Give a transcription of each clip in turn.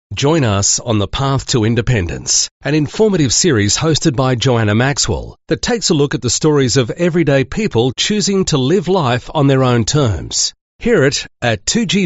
Join us on The Path to Independence, an informative series hosted by Joanna Maxwell that takes a look at the stories of everyday people choosing to live life on their own terms. Hear it at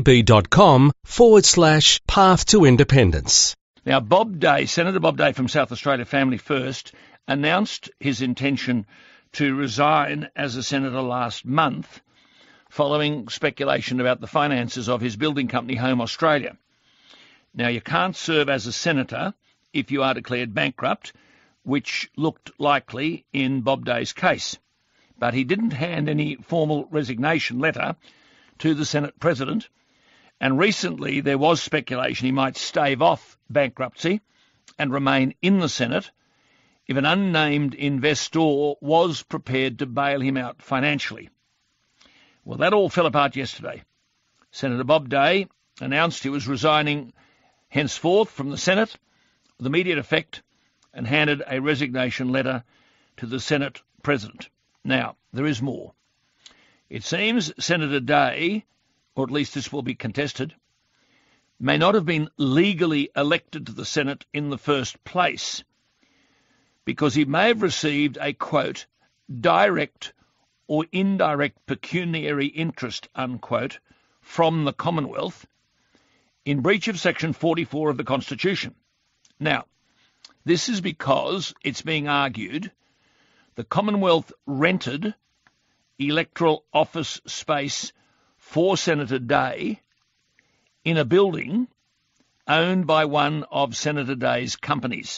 2gb.com/Path to Independence. Now, Bob Day, Senator Bob Day from South Australia Family First, announced his intention to resign as a senator last month following speculation about the finances of his building company, Home Australia. Now, you can't serve as a senator if you are declared bankrupt, which looked likely in Bob Day's case. But he didn't hand any formal resignation letter to the Senate President, and recently there was speculation he might stave off bankruptcy and remain in the Senate if an unnamed investor was prepared to bail him out financially. Well, that all fell apart yesterday. Senator Bob Day announced he was resigning henceforth from the Senate with immediate effect and handed a resignation letter to the Senate President. Now, there is more. It seems Senator Day, or at least this will be contested, may not have been legally elected to the Senate in the first place because he may have received a, quote, direct or indirect pecuniary interest, unquote, from the Commonwealth in breach of Section 44 of the Constitution. Now, this is because it's being argued the Commonwealth rented electoral office space for Senator Day in a building owned by one of Senator Day's companies.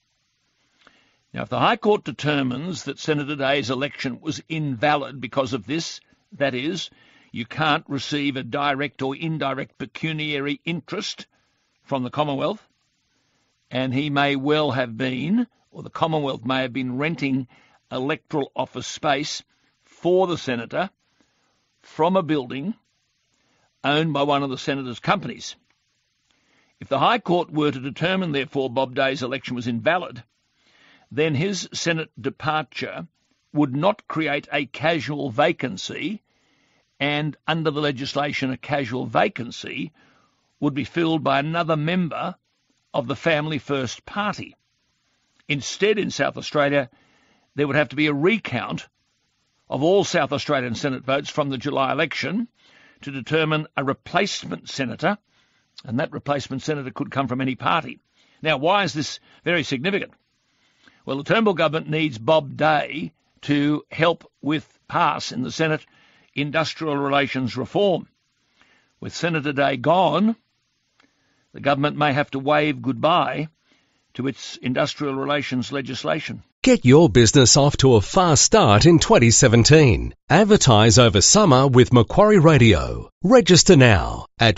Now, if the High Court determines that Senator Day's election was invalid because of this, that is, you can't receive a direct or indirect pecuniary interest from the Commonwealth, and he may well have been, or the Commonwealth may have been renting electoral office space for the senator from a building owned by one of the senator's companies. If the High Court were to determine, therefore, Bob Day's election was invalid, then his Senate departure would not create a casual vacancy, and under the legislation, a casual vacancy would be filled by another member of the Family First Party. Instead, in South Australia, there would have to be a recount of all South Australian Senate votes from the July election to determine a replacement senator, and that replacement senator could come from any party. Now, why is this very significant? Well, the Turnbull government needs Bob Day to help pass in the Senate industrial relations reform. With Senator Day gone, the government may have to wave goodbye to its industrial relations legislation. Get your business off to a fast start in 2017. Advertise over summer with Macquarie Radio. Register now at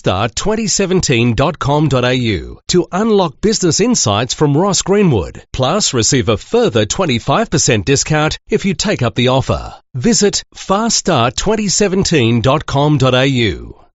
faststartTwenty17.com.au to unlock business insights from Ross Greenwood. Plus, receive a further 25% discount if you take up the offer. Visit faststartTwenty17.com.au.